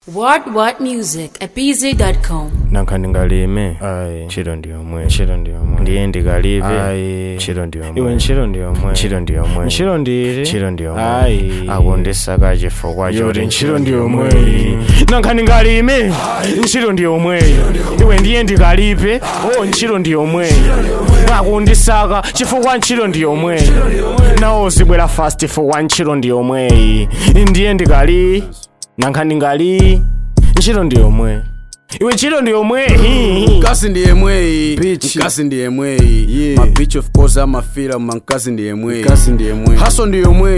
What music at pz.com. Nankandingalime chiro ndiyo mwe ndiye ndikalive chiro ndiyo mwe iwe chiro ndiyo mwe chiro ndiyo mwe akundisaka chifukwa choti chiro ndiyo mwe nankandingalime chiro ndiyo mwe iwe ndiye ndikalive chiro ndiyo mwe akundisaka chifukwa chiro ndiyo mwe nawo zibwera fast for one chiro ndiyo mwe ndiye ndikali nankandingali chiro ndiyo mwe iwe chiro ndiyo mwe Mkasi ndiye mwe Mkasi ndiye mwe My bitch of course I'm a feel Mkasi ndiye mwe Haso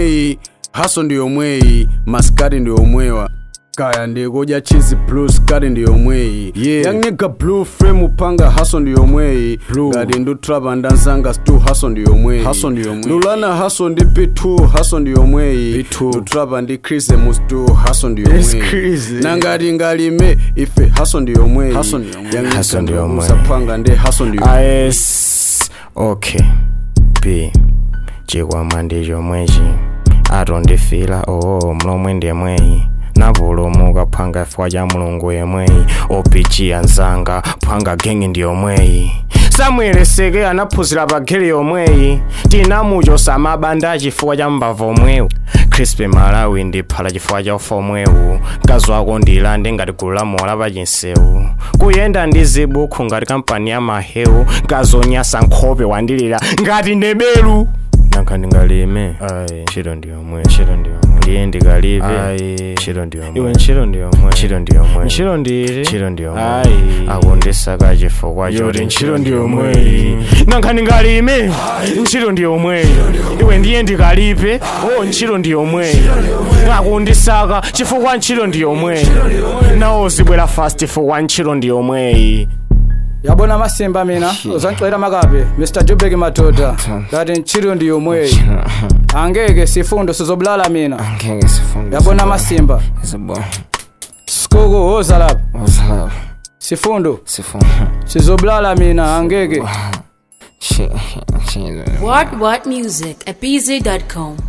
ndiyo mwe Maskari ndiyo mwewa Kaya ndiye goja cheesy blues Kari ndiyo mwe Young nigga blue frame upanga Haso ndiyo mwe Gadi ndu traba ndansanga stu Haso ndiyo mwe Lulana haso ndi P2 Haso ndiyo mwe Ndu traba ndi Chris mustu Haso ndiyo mwe Nangadi ngalime Ife haso ndiyo mwe Haso ndiyo mwe Sapanga ndi haso ndiyo mwe AS Okay P Chikwa mandijo mwechi Atondifila mlomwe ndiye mweyi Navulumuka phanga fwa ja mulungu yemweyi opichi anzanga phanga gengi ndiyo mweyi samweleseke anaphunzira bageli yomweyi tinamucho samabanda chifukwa cha mbavo mwewu Crispy Malawi ndiphala chifukwa cha ufa mwewu mkazi wako ndilande ngati gulu la mola pachinsewu kuyenda ndi zibukhu ngati kampani ya mahewu mkazi onyasa nkhope wandilira ngati nebelu nankandingalime chiro ndiyo mwe ndiye ndikalive chiro ndiyo mwe iwe chiro ndiyo mwe chiro ndiyo mwe akundisaka chifukwa choti chiro ndiyo mwe nankandingalime chiro ndiyo mwe iwe ndiye ndikalive chiro ndiyo mwe akundisaka chifukwa chiro ndiyo mwe nawo zibwera fast for one chiro ndiyo mwe Yabona masimba mina uzanxela makabe Mr Jubek Matoda ngati chiro ndiyo mwe angeke sifundo sizobulala mina yabona masimba skoko hoza lapha sifundo sizobulala mina angeke What music at pz.com.